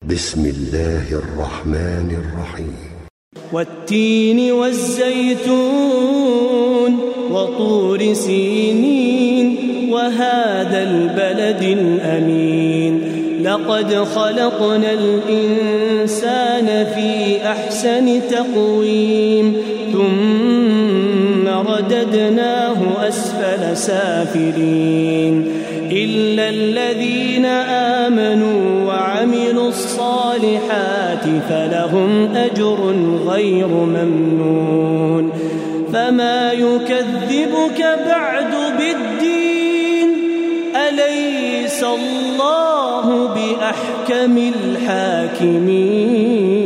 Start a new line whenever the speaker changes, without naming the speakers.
بسم الله الرحمن الرحيم.
والتين والزيتون وطور سينين وهذا البلد الأمين لقد خلقنا الإنسان في أحسن تقويم ثم رددناه أسفل سافلين إلا الذين آمنوا وعملوا الصالحات فلهم أجر غير ممنون فما يكذبك بعد بالدين أليس الله بأحكم الحاكمين.